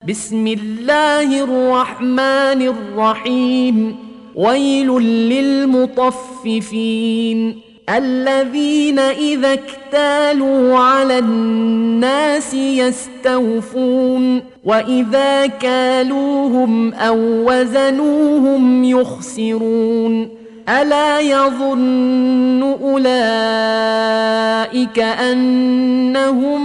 بسم الله الرحمن الرحيم. ويل للمطففين الذين إذا اكتالوا على الناس يستوفون وإذا كالوهم أو وزنوهم يخسرون ألا يظن أولئك أنهم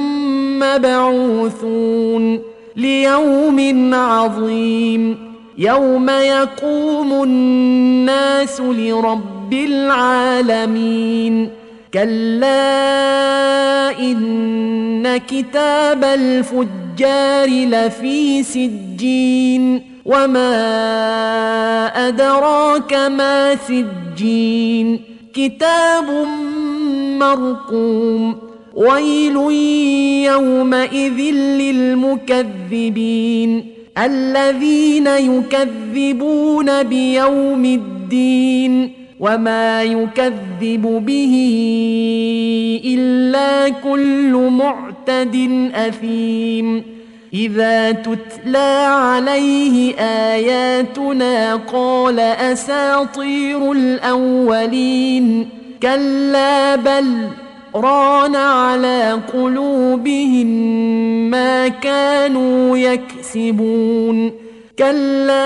مبعوثون ليوم عظيم يوم يقوم الناس لرب العالمين كلا إن كتاب الفجار لفي سجين وما أدراك ما سجين كتاب مرقوم ويل يومئذ للمكذبين الذين يكذبون بيوم الدين وما يكذب به إلا كل معتد أثيم إذا تتلى عليه آياتنا قال أساطير الأولين كلا بل ران على قلوبهم ما كانوا يكسبون كلا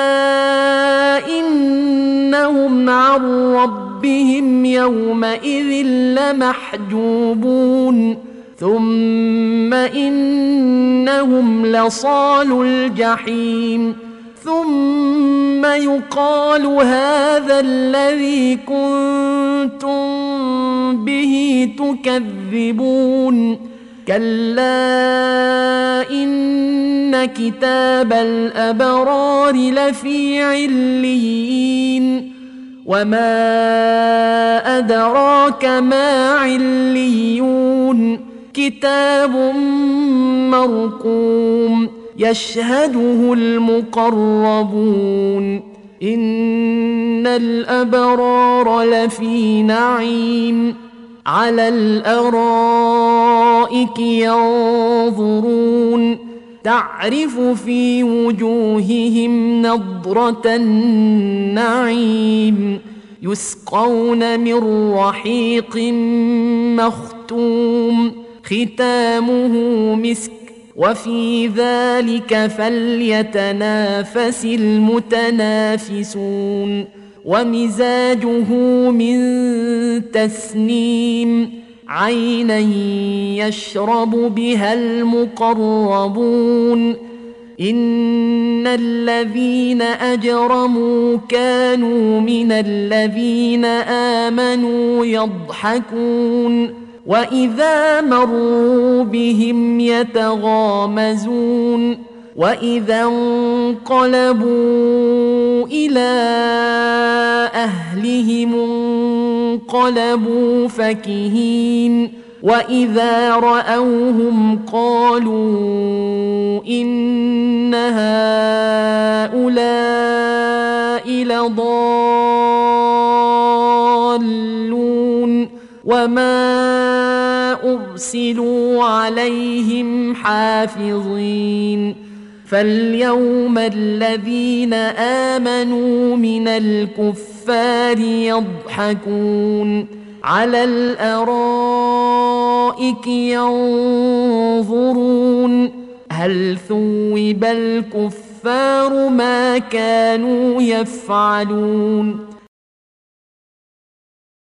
إنهم عن ربهم يومئذ لمحجوبون ثم إنهم لصالو الجحيم ثم يقال هذا الذي كنتم به تكذبون كلا إن كتاب الأبرار لفي عليين وما أدراك ما عليون كتاب مرقوم يشهده المقربون إن الأبرار لفي نعيم على الأرائك ينظرون تعرف في وجوههم نضرة النعيم يسقون من رحيق مختوم ختامه مسك وفي ذلك فليتنافس المتنافسون ومزاجه من تسنيم عينا يشرب بها المقربون إن الذين أجرموا كانوا من الذين آمنوا يضحكون وإذا مروا بهم يتغامزون وإذا انقلبوا إلى أهلهم انقلبوا فكهين وإذا رأوهم قالوا إن هؤلاء لضالون وما أرسلوا عليهم حافظين فاليوم الذين آمنوا من الكفار يضحكون على الأرائك ينظرون هل ثوب الكفار ما كانوا يفعلون